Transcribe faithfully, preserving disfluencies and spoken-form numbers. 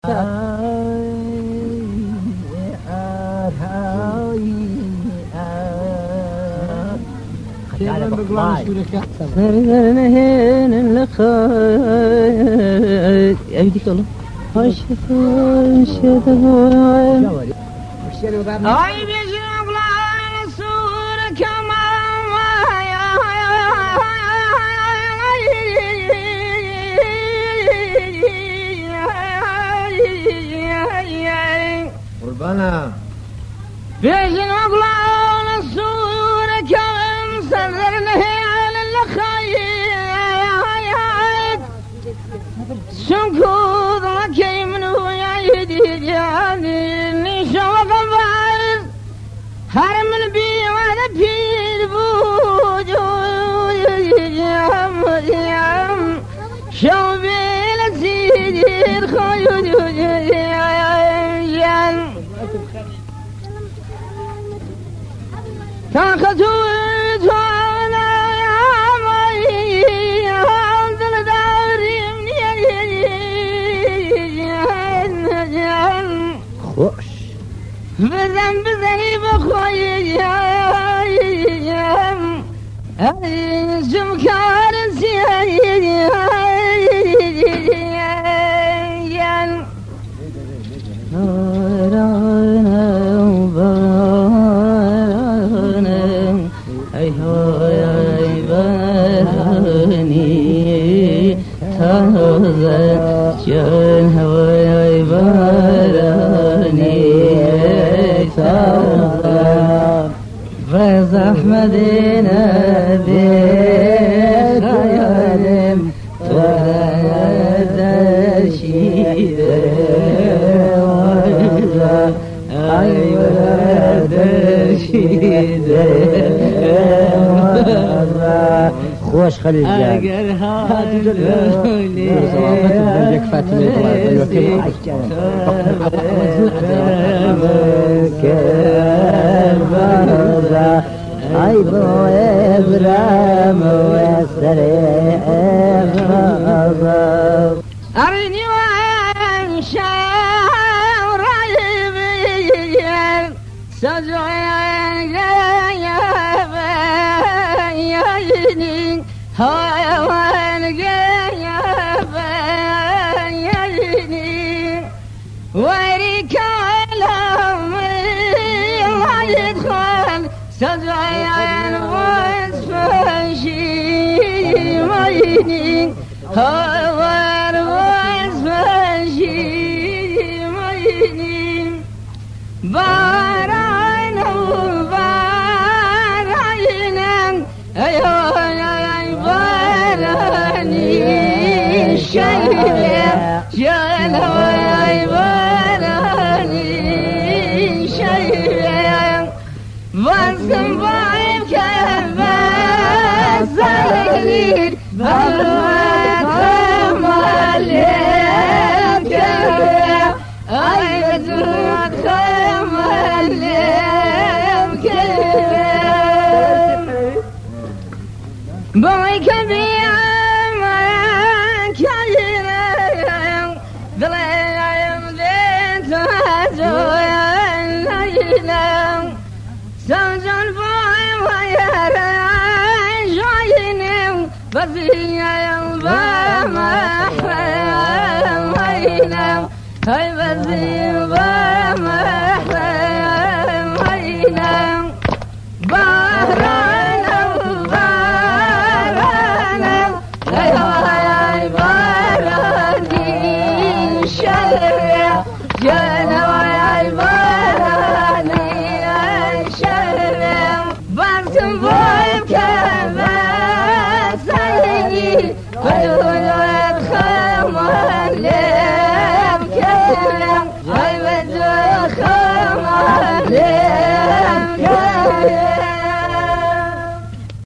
ايديك والله هاش هاش اي بيجرب لا الصورة كما قربانا بيجرب لا الصورة كما صدرنا على الخير سنكوض لكي منو يعيدي جاني شوق البعض هرم البي وهذا بيد بوجود يام يام شو بين سيدي الخيود يام تاخذوا بذنب ذنب خوي زمكار زين فاز أحمدنا بخيال ولد الشيد أي ولد الشيد خوش خليل جان أي بو إبرام وسريع أرني وأمشى ورايبين سجعين يا بيني هوان يا بيني ويريك لهم الله يدخل سجعين واسفشي ميني هوان واسفشي ميني بارين وبارين أيوه بارني شيء جانا بارني شيء واسم بايم كباس زغير بلوات مالك كباس أي بدوات مالك كباس باي كبير ما كاين ظلام ذات هزوان ليلام سوزن باي ويا جاينم بزيا بما وينام هاي بزيا بما وينام بحر